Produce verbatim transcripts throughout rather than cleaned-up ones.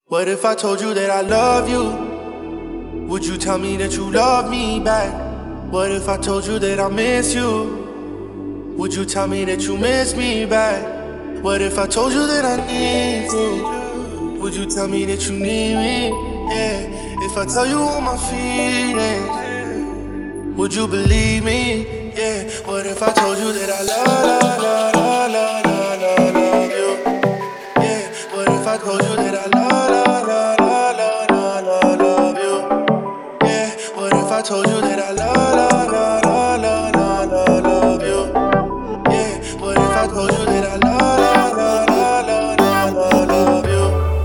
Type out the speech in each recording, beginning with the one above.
What if I told you that I love you? Would you tell me that you love me back? What if I told you that I miss you? Would you tell me that you miss me back? What if I told you that I need you? Would you tell me that you need me? Yeah. If I tell you all my feelings, would you believe me? Yeah. What if I told you that I love, love, love, love, love, love, love you? Yeah. What if I told you that I love, love, love, love, love, love, love you? Yeah. What if I told you that I love, love, love, love, love, love, love you? Yeah. What if I told you that I love, love, love, love, love, love, love you?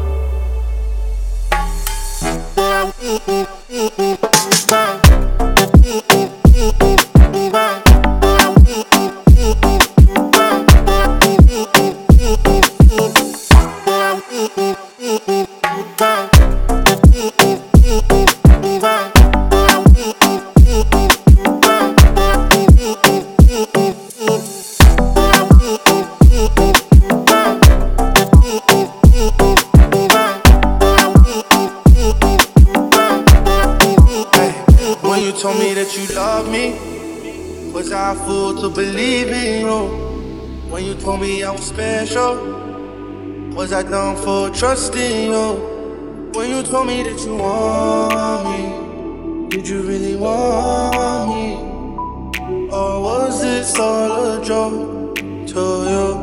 When you told me that you love me, was I a fool to believe in you? When you told me I was special, was I dumb for trusting you? When you told me that you want me, did you really want me? Or was this all a joke to you?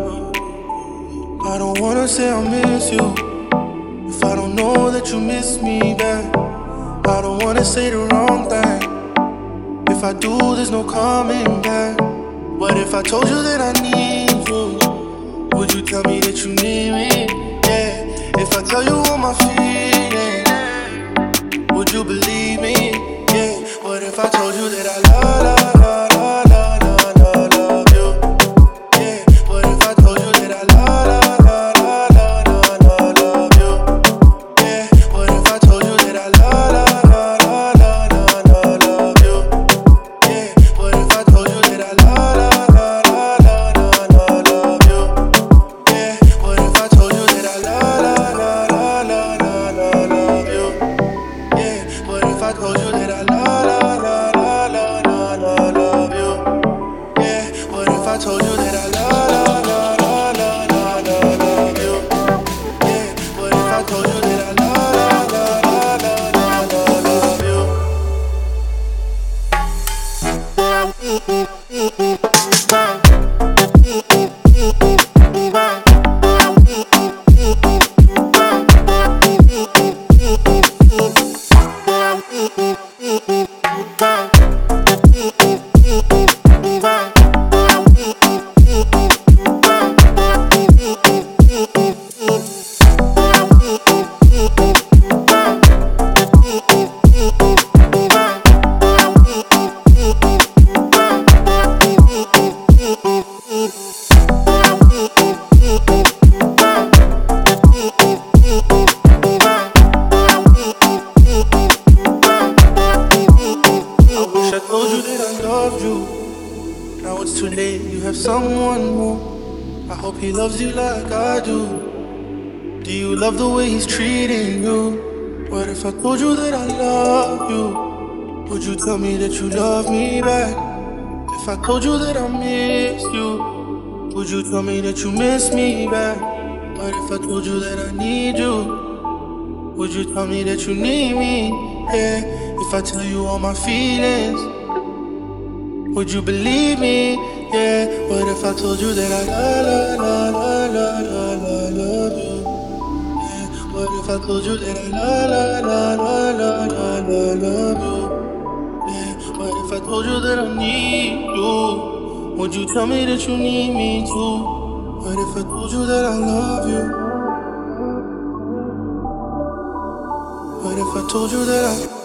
I don't wanna say I miss you if I don't know that you miss me back. I don't wanna say the wrong thing. If I do, there's no coming back. What if I told you that I need you? Would you tell me that you need me? Yeah. If I tell you all my feelings, would you believe me? Yeah. What if I told you that I love, love, love, love, love, love, love you? Yeah. What if I told you that I love, love, love, love, love, love, love you? Yeah. What if I told you that I love, love, love, love, love, love, love you? Yeah. What if I told you that I love, love, love, love, love, love, love you? Yeah. What if I told you that I love, love, love, love, love, love, love you? Yeah. What if I told you that I love, love, love, love, love, love, love you? Yeah. What if I told you that I love, love, love, love, love, love, love you? Yeah. What if I told you that I love, love, love, love, love, love, love you? I told you that I loved you. Now it's too late, you have someone more. I hope he loves you like I do. Do you love the way he's treating you? What if I told you that I love you? Would you tell me that you love me back? If I told you that I miss you, would you tell me that you miss me back? What if I told you that I need you? Would you tell me that you need me? Yeah. If I tell you all my feelings, would you believe me? Yeah. What if I told you that I love, love, love, love, love, love, love you? Yeah. What if I told you that I love, love, love, love, love, love, love you? Yeah. What if I told you that I need you? Would you tell me that you need me too? What if I told you that I love you? What if I told you that I